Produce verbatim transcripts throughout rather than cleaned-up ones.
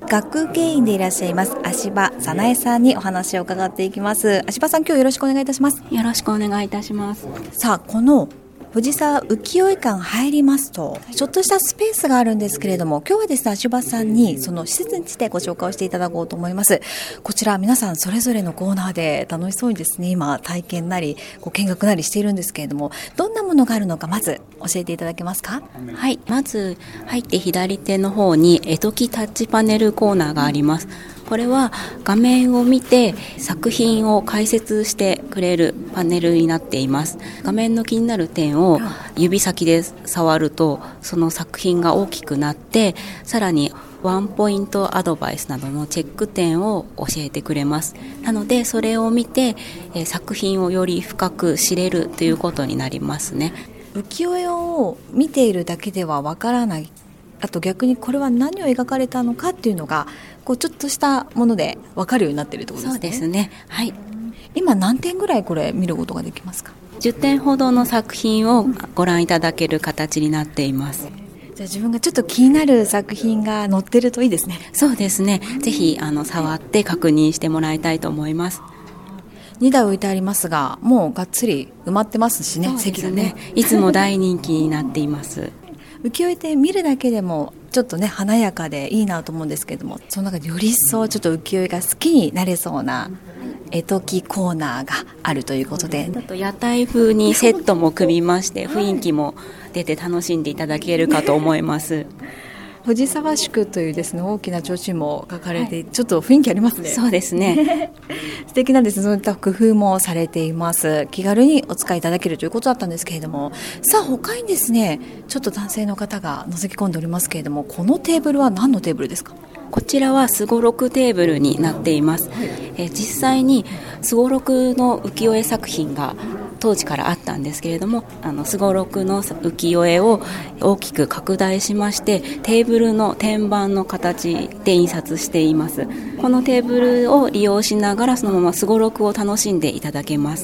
学芸員でいらっしゃいます足場早苗さんにお話を伺っていきます。足場さん、今日よろしくお願いいたします。 よろしくお願いいたします。 さあ、この藤沢浮世絵館入りますとちょっとしたスペースがあるんですけれども、今日はですね、足場さんにその施設についてご紹介をしていただこうと思います。こちら皆さんそれぞれのコーナーで楽しそうにですね、今体験なりご見学なりしているんですけれども、どんなものがあるのかまず教えていただけますか？ はい、まず入って左手の方に絵解きタッチパネルコーナーがあります。これは画面を見て作品を解説してくれるパネルになっています。画面の気になる点を指先で触るとその作品が大きくなって、さらにワンポイントアドバイスなどのチェック点を教えてくれます。なのでそれを見てえ作品をより深く知れるということになりますね。 浮世絵を見ているだけではわからない、あと逆にこれは何を描かれたのかっていうのがこうちょっとしたもので分かるようになっているってことですね。 そうですね、はい。 今何点ぐらいこれ見ることができますか？ じゅってんほどの作品をご覧いただける形になっています。 じゃあ自分がちょっと気になる作品が載ってるといいですね。 そうですね、ぜひあの触って確認してもらいたいと思います。 にだい置いてありますが、もうがっつり埋まってますしね。 そうですね、 席がね、 いつも大人気になっています浮世絵って見るだけでもちょっとね華やかでいいなと思うんですけれども、その中でより一層ちょっと浮世絵が好きになれそうな絵解きコーナーがあるということで、 ちょっと屋台風にセットも組みまして雰囲気も出て楽しんでいただけるかと思います藤沢宿というですね大きな提灯も書かれて、はい、ちょっと雰囲気ありますね。 そうですね素敵なですね、そういった工夫もされています。気軽にお使いいただけるということだったんですけれども、さあ他にですねちょっと男性の方が覗き込んでおりますけれども、このテーブルは何のテーブルですか？ こちらはすごろくテーブルになっています。え実際にすごろくの浮世絵作品が当時からあったんですけれども、あのすごろくの浮世絵を大きく拡大しまして、テーブルの天板の形で印刷しています。このテーブルを利用しながらそのまますごろくを楽しんでいただけます。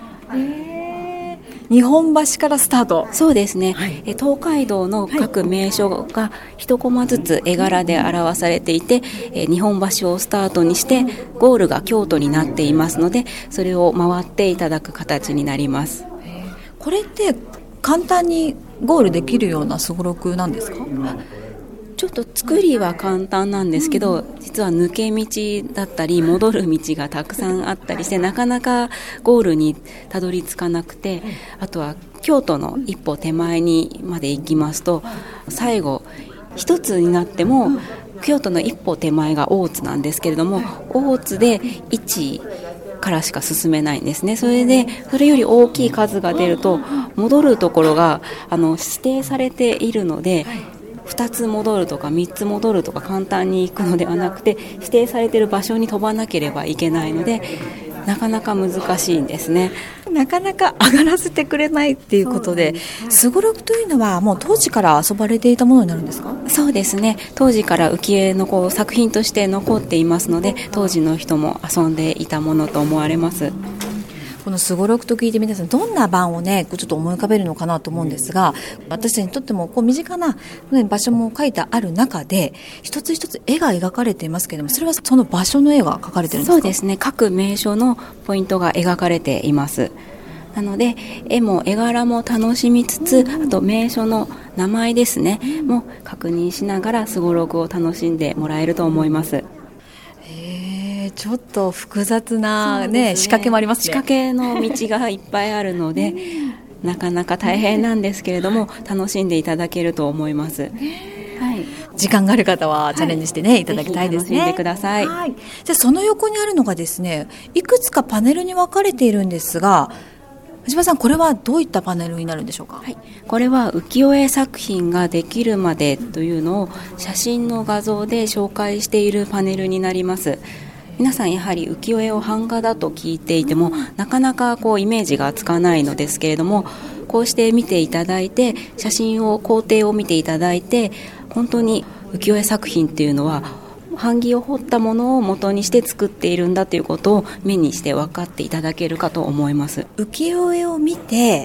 日本橋からスタート。 そうですね、 はい、 東海道の各名所が一コマずつ絵柄で表されていて、日本橋をスタートにしてゴールが京都になっていますので、それを回っていただく形になります。 これって簡単にゴールできるようなすごろくなんですか？ ちょっと作りは簡単なんですけど、実は抜け道だったり戻る道がたくさんあったりして、なかなかゴールにたどり着かなくて、あとは京都の一歩手前にまで行きますと、最後一つになっても京都の一歩手前が大津なんですけれども、大津でいちからしか進めないんですね。それでそれより大きい数が出ると戻るところがあの指定されているので、ふたつ戻るとかみっつ戻るとか簡単に行くのではなくて、指定されている場所に飛ばなければいけないので、なかなか難しいんですね。 なかなか上がらせてくれないっていうことで、すごろくというのはもう当時から遊ばれていたものになるんですか？ そうですね、当時から浮世絵のこう作品として残っていますので、当時の人も遊んでいたものと思われます。 このすごろくと聞いて皆さんどんな版をねちょっと思い浮かべるのかなと思うんですが、私たちにとってもこう身近な、ね、場所も書いてある中で一つ一つ絵が描かれていますけれども、それはその場所の絵が描かれてるんですか？ そうですね、各名所のポイントが描かれています。なので絵も絵柄も楽しみつつ、あと名所の名前ですねも確認しながらすごろくを楽しんでもらえると思います。 ちょっと複雑な、ねね、仕掛けもありますね。 仕掛けの道がいっぱいあるのでなかなか大変なんですけれども、楽しんでいただけると思います。はい、 時間がある方はチャレンジしてね、はい、いただきたいですね。 ぜひ楽しんでください。 はい、じゃあその横にあるのがですね、いくつかパネルに分かれているんですが、藤場さん、これはどういったパネルになるんでしょうか？ はい、これは浮世絵作品ができるまでというのを写真の画像で紹介しているパネルになります。皆さんやはり浮世絵を版画だと聞いていてもなかなかこうイメージがつかないのですけれども、こうして見ていただいて、写真を工程を見ていただいて、本当に浮世絵作品っていうのは版木を彫ったものを元にして作っているんだということを目にして分かっていただけるかと思います。 浮世絵を見て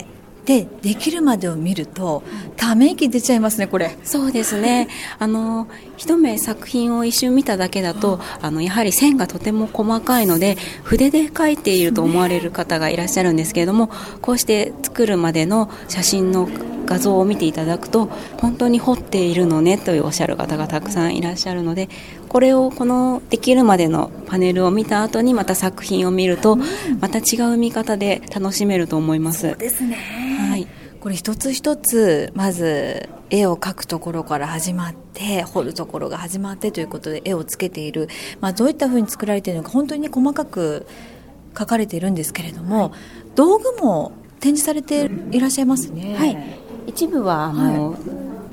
でできるまでを見るとため息出ちゃいますね。これそうですね。あの一目作品を一瞬見ただけだと、あのやはり線がとても細かいので筆で描いていると思われる方がいらっしゃるんですけれども、こうして作るまでの写真の画像を見ていただくと本当に彫っているのねというおっしゃる方がたくさんいらっしゃるので、これをこのできるまでのパネルを見た後にまた作品を見ると、また違う見方で楽しめると思います。 そうですね、 はい、 これ一つ一つまず絵を描くところから始まって彫るところが始まってということで絵をつけている、まあ、どういったふうに作られているのか本当に細かく描かれているんですけれども、道具も展示されていらっしゃいますね。 はい、一部はあの、はい、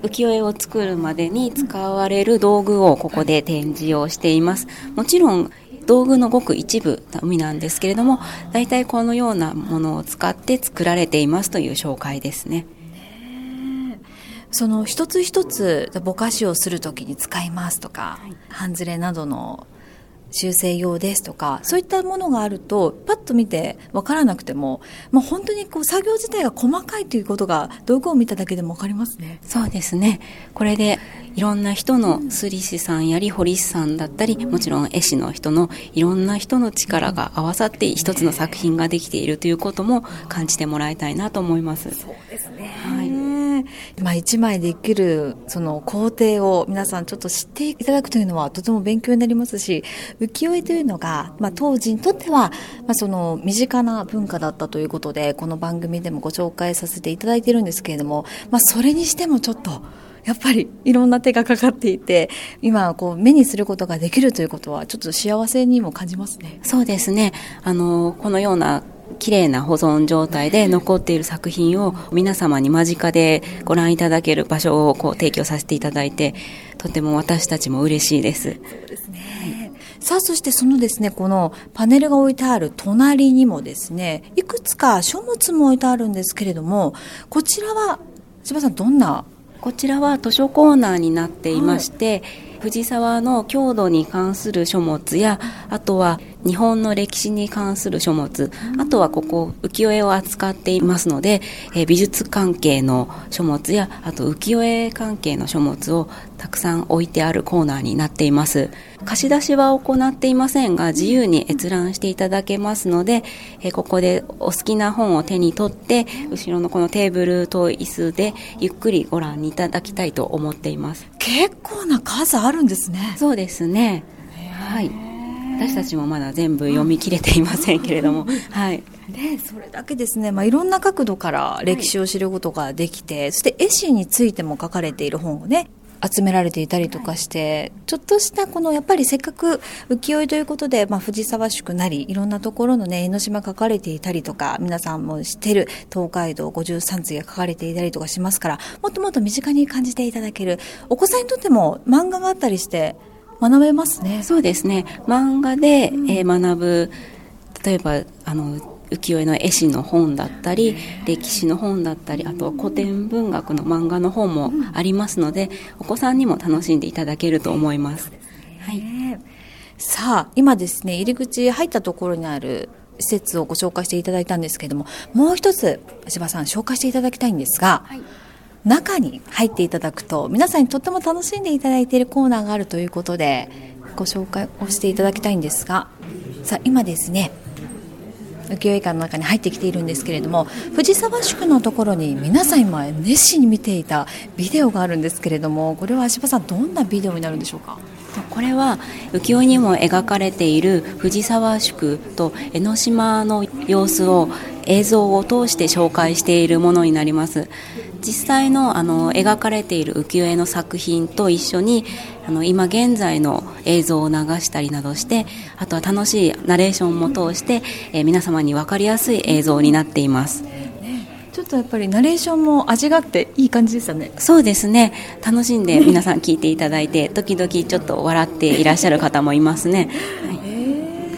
浮世絵を作るまでに使われる道具をここで展示をしています。もちろん道具のごく一部のみなんですけれども、だいたいこのようなものを使って作られていますという紹介ですね。 その一つ一つぼかしをするときに使いますとか、はい、半ズレなどの修正用ですとか、そういったものがあるとパッと見て分からなくても、もう本当にこう作業自体が細かいということが道具を見ただけでも分かりますね。 そうですね。これでいろんな人の摺り師さんやり彫り師さんだったり、もちろん絵師の人のいろんな人の力が合わさって一つの作品ができているということも感じてもらいたいなと思います。 そうですね、 はい。 まあ、一枚できるその工程を皆さんちょっと知っていただくというのはとても勉強になりますし、浮世絵というのが、まあ、当時にとっては、まあ、その身近な文化だったということでこの番組でもご紹介させていただいているんですけれども、まあ、それにしてもちょっとやっぱりいろんな手がかかっていて、今こう目にすることができるということはちょっと幸せにも感じますね。 そうですね。あのこのような綺麗な保存状態で残っている作品を皆様に間近でご覧いただける場所をこう提供させていただいて、とても私たちも嬉しいです。 そうですね。はい、さあそしてそのですね、このパネルが置いてある隣にもですね、いくつか書物も置いてあるんですけれども、こちらは柴さんどんな？ こちらは図書コーナーになっていまして、はい、藤沢の郷土に関する書物や、あとは日本の歴史に関する書物、あとはここ浮世絵を扱っていますので、え美術関係の書物や、あと浮世絵関係の書物をたくさん置いてあるコーナーになっています。貸し出しは行っていませんが、自由に閲覧していただけますので、えここでお好きな本を手に取って後ろのこのテーブルと椅子でゆっくりご覧いただきたいと思っています。 結構な数あるんですね。 そうですね。はい。私たちもまだ全部読み切れていませんけれども、はい。 でそれだけですね、まあ、いろんな角度から歴史を知ることができて、はい、そして絵師についても書かれている本をね集められていたりとかして、はい、ちょっとしたこのやっぱりせっかく浮世絵ということで、まあ、藤沢宿なりいろんなところのね江ノ島書かれていたりとか、皆さんも知っている東海道ごじゅうさんついが書かれていたりとかしますから、もっともっと身近に感じていただける、お子さんにとっても漫画があったりして学べますね。 そうですね。漫画で、うんえー、学ぶ、例えばあの浮世絵の絵師の本だったり、歴史の本だったり、あとは古典文学の漫画の本もありますので、お子さんにも楽しんでいただけると思います。はい、 さあ今ですね、入り口入ったところにある施設をご紹介していただいたんですけれども、もう一つ柴さん紹介していただきたいんですが、はい、中に入っていただくと皆さんにとっても楽しんでいただいているコーナーがあるということでご紹介をしていただきたいんですが、さあ今ですね浮世絵館の中に入ってきているんですけれども、藤沢宿のところに皆さん今熱心に見ていたビデオがあるんですけれども、これは柴さんどんなビデオになるんでしょうか？ これは浮世絵にも描かれている藤沢宿と江ノ島の様子を映像を通して紹介しているものになります。実際 の, あの描かれている浮世絵の作品と一緒にあの今現在の映像を流したりなどして、あとは楽しいナレーションも通して、えー、皆様に分かりやすい映像になっています。 ちょっとやっぱりナレーションも味があっていい感じでしたね。 そうですね。楽しんで皆さん聞いていただいて時々ちょっと笑っていらっしゃる方もいますね。はい、 えー、と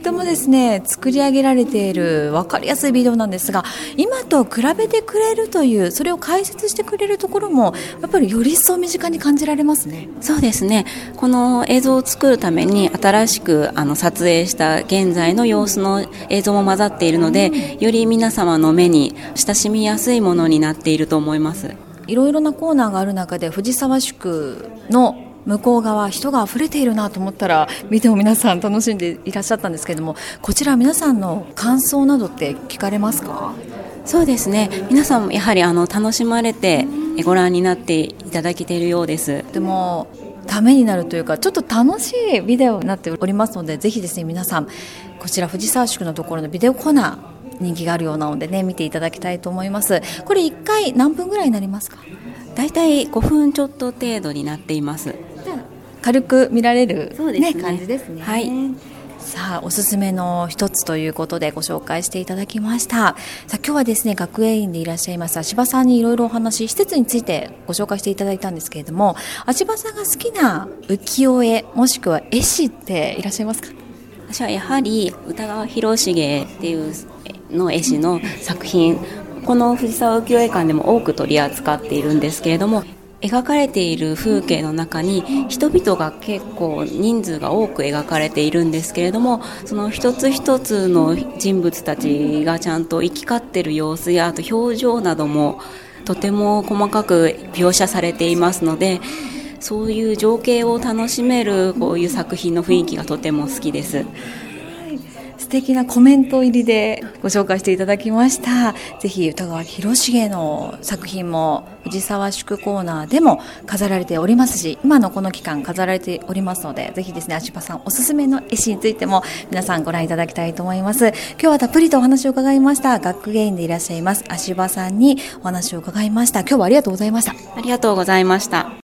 てもですね作り上げられている分かりやすいビデオなんですが、今と比べてくれるという、それを解説してくれるところもやっぱりより一層身近に感じられますね。 そうですね、この映像を作るために新しくあの撮影した現在の様子の映像も混ざっているので、より皆様の目に親しみやすいものになっていると思います。 いろいろなコーナーがある中で藤沢宿の向こう側、人が溢れているなと思ったらビデオ皆さん楽しんでいらっしゃったんですけれども、こちら皆さんの感想などって聞かれますか？ そうですね、皆さんもやはりあの楽しまれてご覧になっていただけているようです。 でもためになるというか、ちょっと楽しいビデオになっておりますので、ぜひですね皆さんこちら藤沢宿のところのビデオコーナー人気があるようなのでね、見ていただきたいと思います。これいっかい何分ぐらいになりますか？ だいたいごふんちょっと程度になっています。 軽く見られる、 そうですね、 ね、感じですね。 はい。 さあおすすめの一つということでご紹介していただきました。さあ今日はですね学芸員でいらっしゃいます足場さんにいろいろお話、施設についてご紹介していただいたんですけれども、足場さんが好きな浮世絵もしくは絵師っていらっしゃいますか？ 私はやはり歌川広重っていうの絵師の作品、この藤沢浮世絵館でも多く取り扱っているんですけれども、描かれている風景の中に人々が結構人数が多く描かれているんですけれども、その一つ一つの人物たちがちゃんと行き交っている様子や、あと表情などもとても細かく描写されていますので、そういう情景を楽しめるこういう作品の雰囲気がとても好きです。 素敵なコメント入りでご紹介していただきました。ぜひ歌川広重の作品も藤沢宿コーナーでも飾られておりますし、今のこの期間飾られておりますので、ぜひですね足場さんおすすめの絵師についても皆さんご覧いただきたいと思います。今日はたっぷりとお話を伺いました学芸員でいらっしゃいます足場さんにお話を伺いました。今日はありがとうございました。 ありがとうございました。